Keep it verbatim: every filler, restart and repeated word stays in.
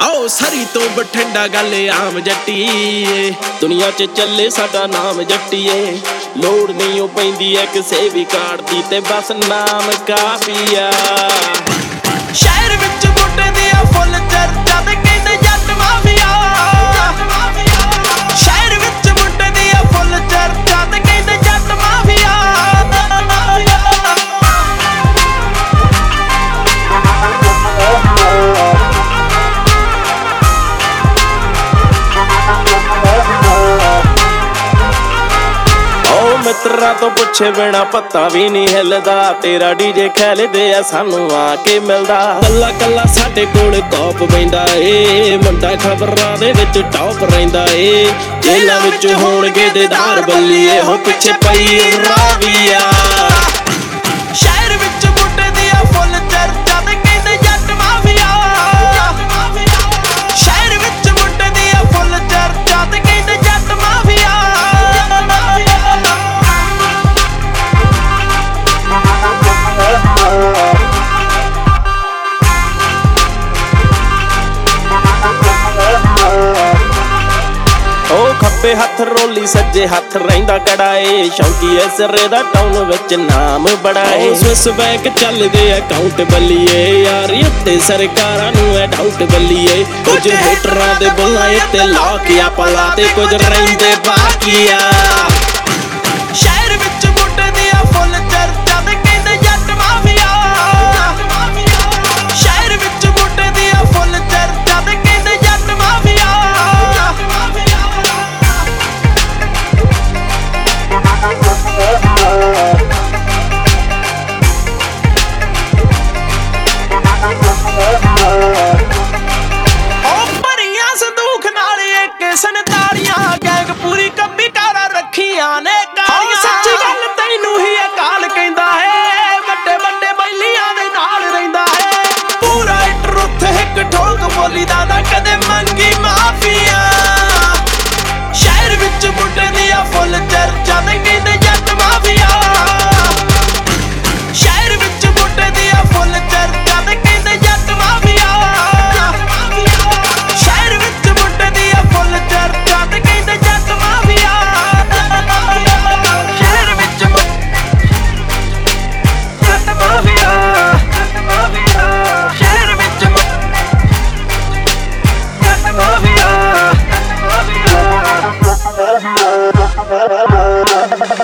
आओ सरी तो बठिंडा गल आम जट्टीए दुनिया च चले साडा नाम जट्टीए लोड़ नहीं हो पैंदी है किसे भी कार्ड दी ते बस नाम काफी आ शहर विच बूटे दी फुल चर्चा ते कहंदे जट माफिया शहर विच बूटे दी फुल चर्चा ते कहंदे जट माफिया मित्रा तो पुछे बिना पत्ता भी नहीं हिलदा तेरा डीजे खेलदे आ सानू आके मिलदा कल्ला कल्ला साडे कोल कॉप बैंदा ए मुंडा खबरां दे विच टॉप रहिंदा ए जेलां विच होणगे देदार बल्लीए हो पिछे पई राविया शहर विच बूटे दी फुल चर्चा ते कहंदे जट माफिया शहर विच बूटे दी फुल चर्चा ते कहंदे जट माफिया खब्बे हथ रोली सज्जे हथ रहिंदा कड़ाए शौकीए सिरे दा टाउन विच नाम बड़ाए स्विस बैंक चलदे अकाउंट बल्लीए यार उत्ते सरकारां नूं ऐ डाउट बल्लीए कुछ हेटरां दे बुलाए ते लाकिया पला ते कुछ रहिंदे बाकिया शहर विच बूटे दी फुल चर्चा ते कहंदे जट माफिया शहर विच बूटे दी फुल चर्चा ते कहंदे जट माफिया संतालियां गैंग पूरी कब्बी कारा रखियां ने कालियां सच्ची गल तैनू ही अकाल कहंदा है वड्डे वड्डे बैलियां दे नाल रहिंदा है पूरा ट्रुथ हिक ठोक बोली दा ना कदे मंगी माफिया शहर विच बूटे दी फुल चर्चा ते कहंदे जट माफिया शहर विच बूटे दी फुल चर्चा ते कहंदे जट माफिया शहर विच बूटे दी फुल चर्चा ते कहंदे जट माफिया शहर विच जट माफिया शहर विच जट माफिया